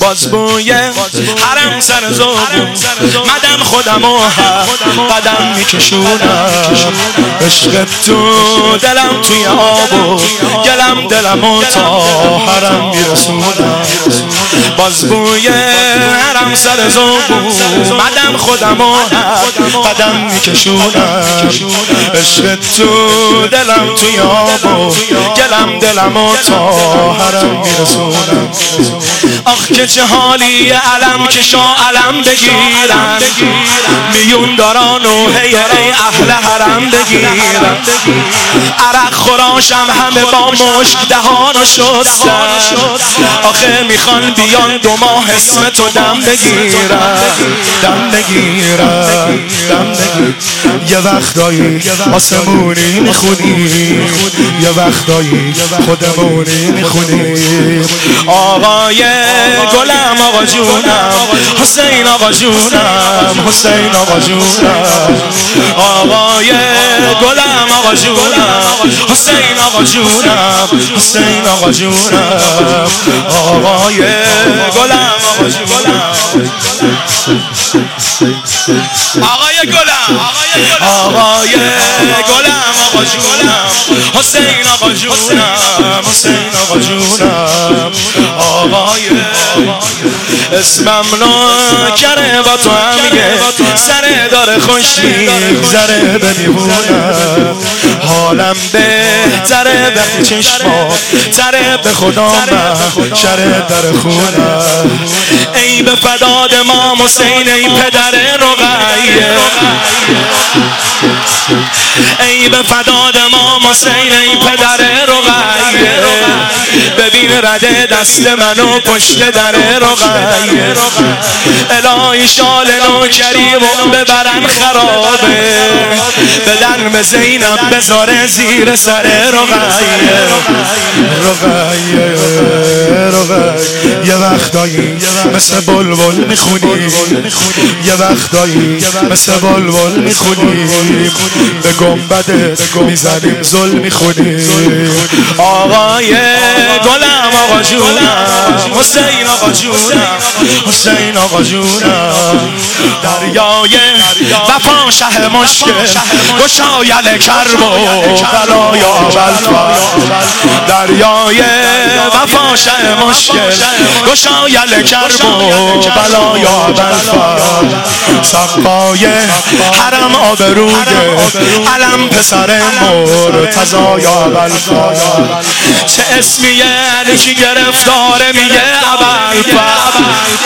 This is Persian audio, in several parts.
باز بوی حرم سر زوبون مدم خودمو قدم میکشونم عشق تو دلم توی آب و گلم دلمو تا حرم میرسونم باز بوی حرم سر زوبون مدم خودمو قدم میکشونم عشق تو دلم توی آب و گلم دلمو تا حرم میرسونم آخ که چه حالی علم که شا علم بگیرم میون داران و هی اهل حرم بگیرم عرق خوراشم همه با مشک دهانو شستم آخه میخوان بیان 2 ماه اسم تو دم بگیرم دم بگیرم یه وقتایی آسمونی میخونی یه وقتایی خودمونی میخونی آقای گلم آقا جونم حسین آقا جونم حسین آقا جونم آقای گلم آقا جونم حسین آقا جونم حسین آقا جونم آقای گلم آقا جونم آقای گلم آقای گلم آقا جونم حسین آقا جونم حسین آقا جونم آقای اسمم نوکره با تو همیه سره داره خوش میگذره بمیمونم حالم بهتره وقتی چشما تره به خدا من شره در خونم ای به فداد امام حسین ای پدر رقیه ای به فداد امام حسین ای پدر رقیه ببین رده دست منو پشت در رقیه الهی شال نوکریمو ببرن خرابه بدن به زینب بذاره زیر سر رقیه یه وقتایی مثل بلبل میخونی یه وقتایی مثل بلبل میخونی به گنبدت میزنیم زل میخونی آقای گلم آقا جونم حسین آقا جونم حسین آقا جونم دریای وفا شه مشکل گشایل کرب و بلایا بلفا دریای وفا شه مشکل گشایل کرب و بلایا بلفا سقای حرم آبروی علم پسر مرتضی یا بلفا چه اسمیه کی گرفتاره میگه ابوالفضل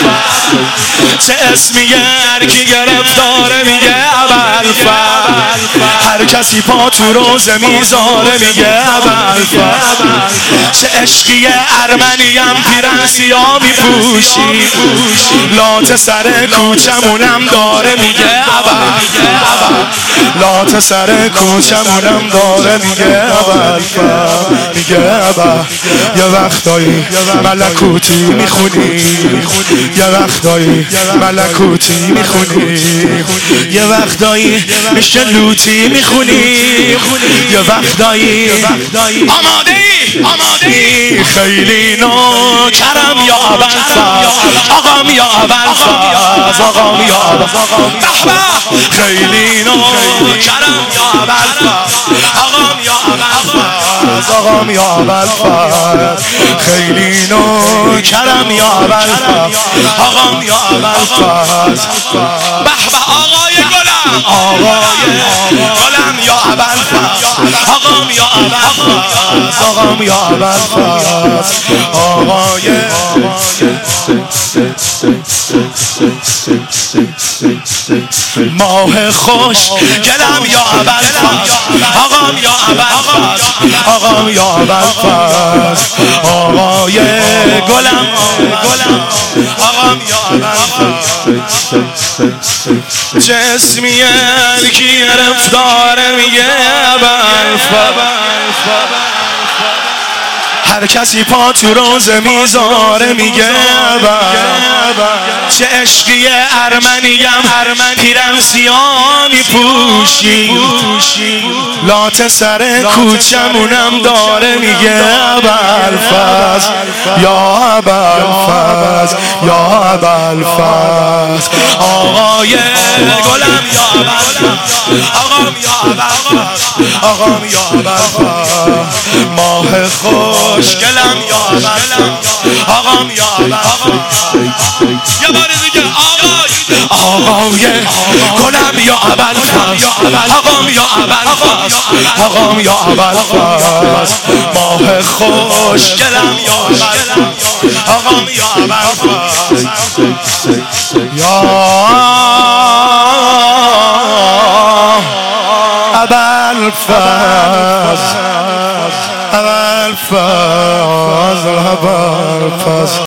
چه اسمیه کی گرفتاره میگه ابوالفضل هر کسی پا تو روزه میذاره میگه ابوالفضل چه عشقی ارمنیم پیرن سیاه میپوشی لات سر کوچمونم داره میگه ابوالفضل لات سر کوچمونم داره میگه ابوالفضل میگه ابا یه وقتایی ملکوتی میخونی یه وقتایی ملکوتی میخونی یه وقتایی میشه لوتی میخونی یه وقتایی آماده ای خیلی نوکرم یا ابوالفضل آقام یا ابوالفضل آقام یا ابوالفضل خیلی نوکرم یا ابوالفضل آقام یا ابوالفضل آقام یا ابوالفضل خیلی نوکرم یا ابوالفضل آقام یا ابوالفضل به به آقای گلم آقای گلم یا ابوالفضل آقام یا ابوالفضل آقام یا ابوالفضل آقای ماه خوش گلم یا ابوالفضل آقام یا ابوالفضل آقام یا ابوالفضل آقای گلم آقام یا ابوالفضل چه اسمیه کی گرفتاره میگه ابوالفضل هر کسی پا تو روزه میذاره میگه چه عشقی ارمنیم پیرن زیانی پوشی لات سر کوچمونم داره میگه ابوالفضل یا ابوالفضل یا ابوالفضل آقای گلم یا ابوالفضل آقام یا ابوالفضل آقام یا ابوالفضل ماه خوشگلم یا ابوالفضل آقام یا ابوالفضل یه بار دیگه آقای گلم یا ابوالفضل آقام یا ابوالفضل آقام یا ابوالفضل ماه خوشگلم یا ابوالفضل آقام یا ابوالفضل یا ابوالفضل ابوالفضل ابوالفضل